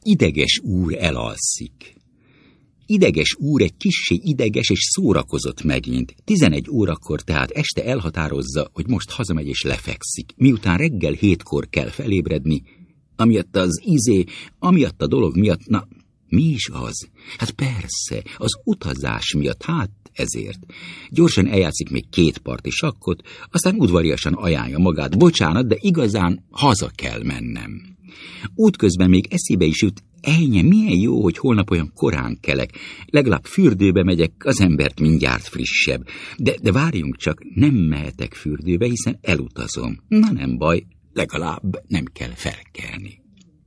Ideges úr elalszik. Ideges úr egy kissé ideges és szórakozott megint. 11 órakor tehát este elhatározza, hogy most hazamegy és lefekszik. Miután reggel 7-kor kell felébredni, amiatt amiatt a dolog miatt, na, mi is az? Hát persze, az utazás miatt, hát ezért. Gyorsan eljátszik még 2 parti sakkot, aztán udvariasan ajánlja magát. Bocsánat, de igazán haza kell mennem. Útközben még eszébe is jut, ennyi, milyen jó, hogy holnap olyan korán kelek. Legalább fürdőbe megyek, az embert mindjárt frissebb. De várjunk csak, nem mehetek fürdőbe, hiszen elutazom. Na nem baj, legalább nem kell felkelni.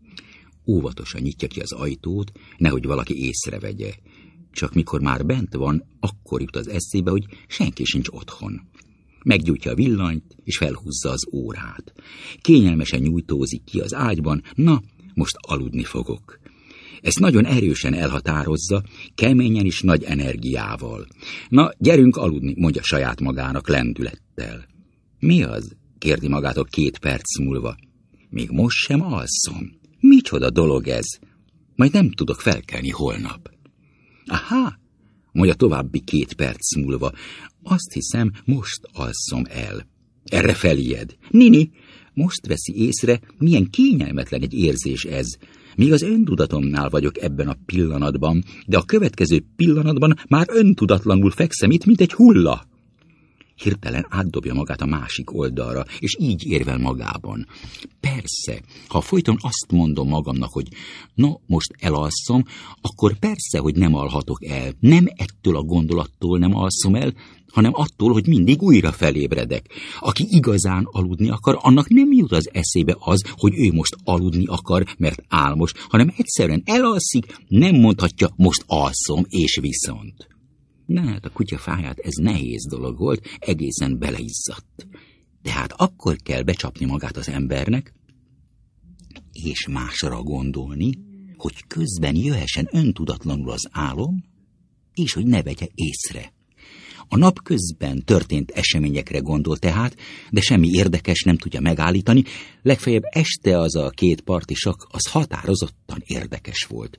Óvatosan nyitja ki az ajtót, nehogy valaki észrevegye. Csak mikor már bent van, akkor jut az eszébe, hogy senki sincs otthon. Meggyújtja a villanyt, és felhúzza az órát. Kényelmesen nyújtózik ki az ágyban, na, most aludni fogok. Ezt nagyon erősen elhatározza, keményen és nagy energiával. Na, gyerünk aludni, mondja saját magának lendülettel. Mi az? Kérdi magától 2 perc múlva. Még most sem alszom. Micsoda dolog ez? Majd nem tudok felkelni holnap. Aha, mondja további 2 perc múlva. Azt hiszem, most alszom el. Erre fejed. Nini, most veszi észre, milyen kényelmetlen egy érzés ez. Még az öntudatomnál vagyok ebben a pillanatban, de a következő pillanatban már öntudatlanul fekszem itt, mint egy hulla. Hirtelen átdobja magát a másik oldalra, és így érvel magában. Persze, ha folyton azt mondom magamnak, hogy no, most elalszom, akkor persze, hogy nem alhatok el. Nem ettől a gondolattól nem alszom el, hanem attól, hogy mindig újra felébredek. Aki igazán aludni akar, annak nem jut az eszébe az, hogy ő most aludni akar, mert álmos, hanem egyszerűen elalszik, nem mondhatja, most alszom, és viszont. Na hát a kutyafáját ez nehéz dolog volt, egészen beleizzadt. Tehát akkor kell becsapni magát az embernek, és másra gondolni, hogy közben jöhessen öntudatlanul az álom, és hogy ne vegye észre. A nap közben történt eseményekre gondol tehát, de semmi érdekes nem tudja megállítani, legfeljebb este az a 2 parti sakk, az határozottan érdekes volt.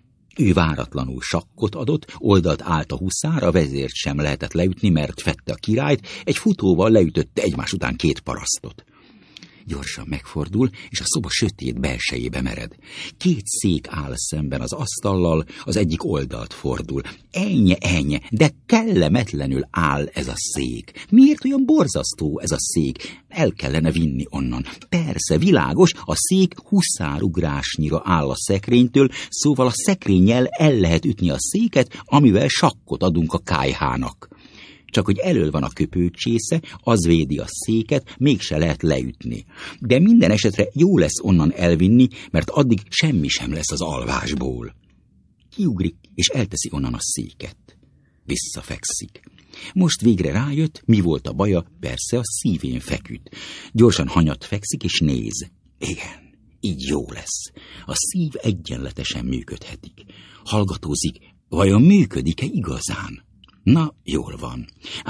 Ő váratlanul sakkot adott, oldalt állt a huszár, a vezért sem lehetett leütni, mert fette a királyt, egy futóval leütötte egymás után 2 parasztot. Gyorsan megfordul, és a szoba sötét belsejébe mered. 2 szék áll szemben az asztallal, az egyik oldalt fordul. Ennyi, de kellemetlenül áll ez a szék. Miért olyan borzasztó ez a szék? El kellene vinni onnan. Persze, világos, a szék huszárugrásnyira áll a szekrénytől, szóval a szekrényel el lehet ütni a széket, amivel sakkot adunk a kályhának. Csak hogy elől van a köpőcsésze, az védi a széket, mégse lehet leütni. De minden esetre jó lesz onnan elvinni, mert addig semmi sem lesz az alvásból. Kiugrik, és elteszi onnan a széket. Visszafekszik. Most végre rájött, mi volt a baja, persze a szívén feküdt. Gyorsan hanyat fekszik, és néz. Igen, így jó lesz. A szív egyenletesen működhetik. Hallgatózik, vajon működik-e igazán? Na, jól van.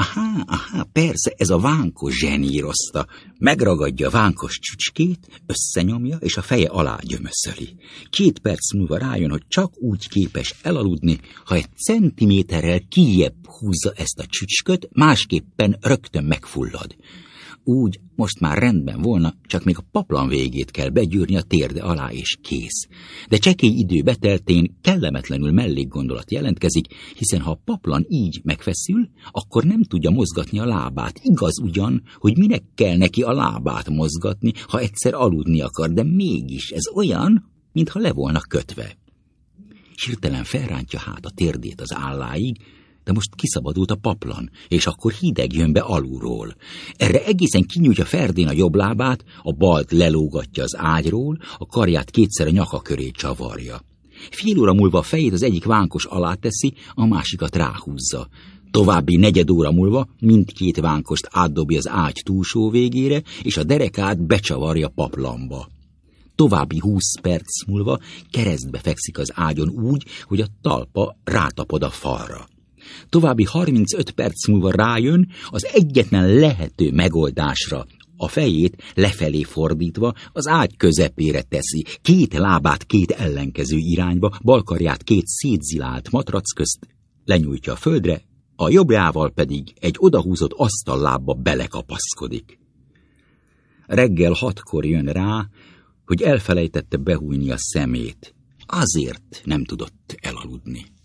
Aha, persze, ez a vánkos zsenírozta. Megragadja a vánkos csücskét, összenyomja, és a feje alá gyömöszöli. 2 perc múlva rájön, hogy csak úgy képes elaludni, ha 1 centiméterrel kijjebb húzza ezt a csücsköt, másképpen rögtön megfullad. Úgy most már rendben volna, csak még a paplan végét kell begyűrni a térde alá, és kész. De csekély idő beteltén kellemetlenül mellékgondolat jelentkezik, hiszen ha a paplan így megfeszül, akkor nem tudja mozgatni a lábát. Igaz ugyan, hogy minek kell neki a lábát mozgatni, ha egyszer aludni akar, de mégis ez olyan, mintha le volna kötve. Hirtelen felrántja hát a térdét az álláig, de most kiszabadult a paplan, és akkor hideg jön be alulról. Erre egészen kinyújtja ferdén a jobb lábát, a balt lelógatja az ágyról, a karját 2-szer a nyaka köré csavarja. Fél óra múlva a fejét az egyik vánkos alá teszi, a másikat ráhúzza. További 4 óra múlva mindkét vánkost átdobja az ágy túlsó végére, és a derekát becsavarja paplanba. További 20 perc múlva keresztbe fekszik az ágyon úgy, hogy a talpa rátapod a falra. További 35 perc múlva rájön az egyetlen lehető megoldásra. A fejét lefelé fordítva az ágy közepére teszi, két lábát két ellenkező irányba, bal karját két szétzilált matrac közt lenyújtja a földre, a jobbjával pedig egy odahúzott asztallábba belekapaszkodik. Reggel 6-kor jön rá, hogy elfelejtette behújni a szemét. Azért nem tudott elaludni.